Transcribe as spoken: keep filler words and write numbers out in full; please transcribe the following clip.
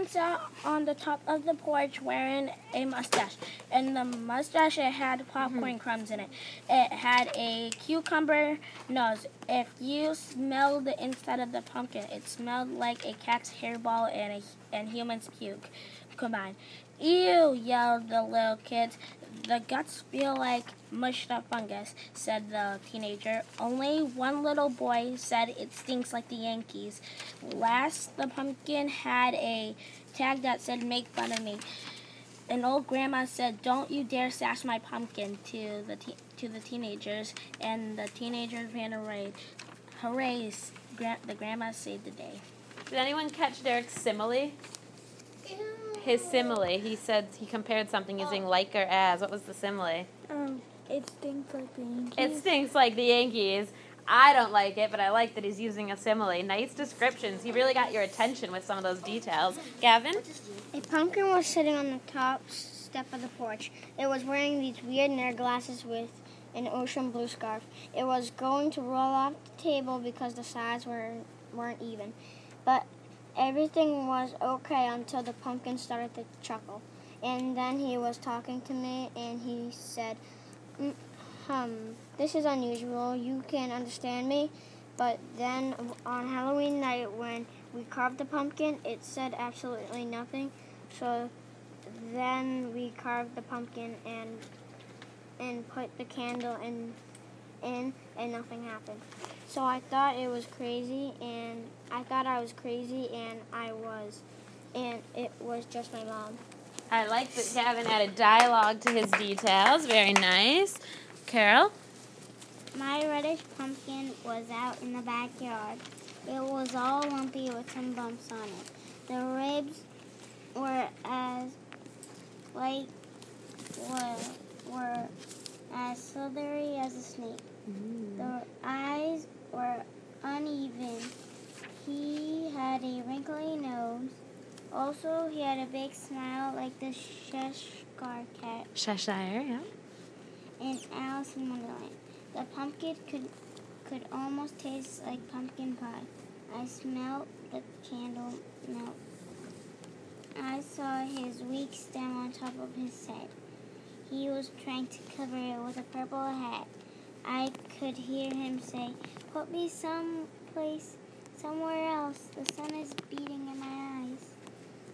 pumpkin sat on the top of the porch wearing a mustache. And the mustache, it had popcorn mm-hmm. crumbs in it. It had a cucumber nose. If you smelled the inside of the pumpkin, it smelled like a cat's hairball and, a, and human's puke combined. Ew, yelled the little kids. The guts feel like mushed up fungus, said the teenager. Only one little boy said it stinks like the Yankees. Last, the pumpkin had a tag that said, make fun of me. An old grandma said, don't you dare sass my pumpkin to the te- to the teenagers, and the teenagers ran away. Hooray, gra- the grandma saved the day. Did anyone catch Derek's simile? His simile, he said he compared something using like or as. What was the simile? Um, it stinks like the Yankees. It stinks like the Yankees. I don't like it, but I like that he's using a simile. Nice descriptions. He really got your attention with some of those details. Gavin? A pumpkin was sitting on the top step of the porch. It was wearing these weird nerd glasses with an ocean blue scarf. It was going to roll off the table because the sides were, weren't even. But everything was okay until the pumpkin started to chuckle. And then he was talking to me, and he said, um, this is unusual. You can understand me. But then on Halloween night, when we carved the pumpkin, it said absolutely nothing. So then we carved the pumpkin and and put the candle in, in, and nothing happened. So I thought it was crazy, and I thought I was crazy, and I was, and it was just my mom. I like that Gavin added dialogue to his details. Very nice. Carol? My reddish pumpkin was out in the backyard. It was all lumpy with some bumps on it. The ribs were as like were, were as slithery as a snake. Mm. The eyes were uneven. He had a wrinkly nose. Also, he had a big smile like the Cheshire cat. Cheshire, yeah. In Alice in Wonderland. The pumpkin could could almost taste like pumpkin pie. I smelled the candle melt. I saw his weak stem on top of his head. He was trying to cover it with a purple hat. I could hear him say, put me someplace, somewhere else. The sun is beating